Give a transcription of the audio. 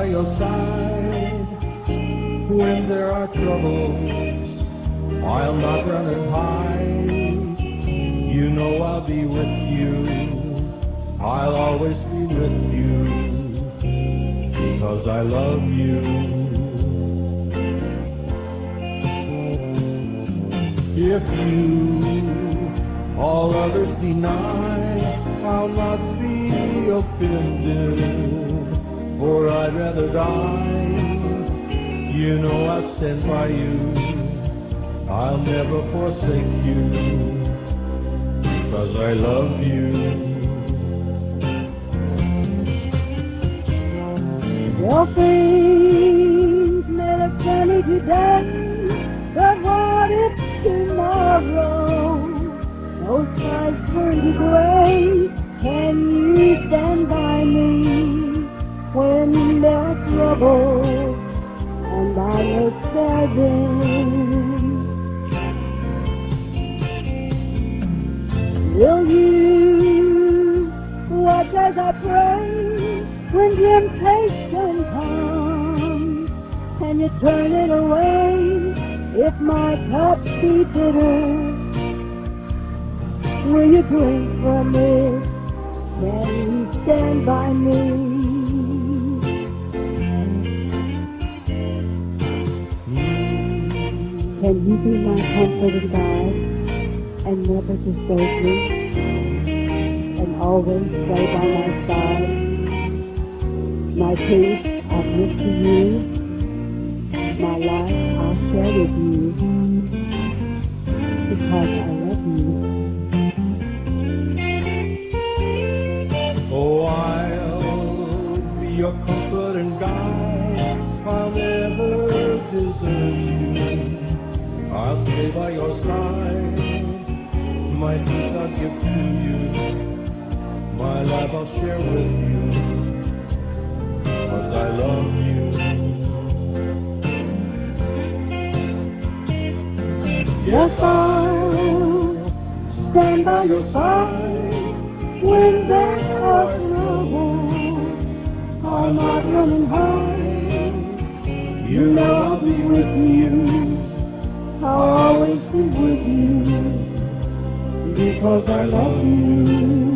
by your side. When there are troubles, I'll not run and hide. You know I'll be with you, I'll always be with you, because I love you. If you all others deny, I'll not be offended, for I'd rather die. You know I'll stand by you, I'll never forsake you, because I love you. Your things may have done me today, but what if tomorrow those skies turn to gray? Can you stand by me when there's trouble and I look saddened? Will you watch as I pray when temptation comes? Can you turn it away if my cup be bitter? Will you drink from it? Can you stand by me? Can you be my comfort and guide, and never desert me, and always stay by my side? My peace I give to you, my life I'll share with you, because I love you. Oh, I'll be your comfort and guide, I'll never desert you, I'll stay by your side. My peace I'll give to you, my life I'll share with you, because I love you. Yes, I'll stand by your side when there are troubles. I'll not run and hide. You know I'll be with you, I'll always be with you, because I love you.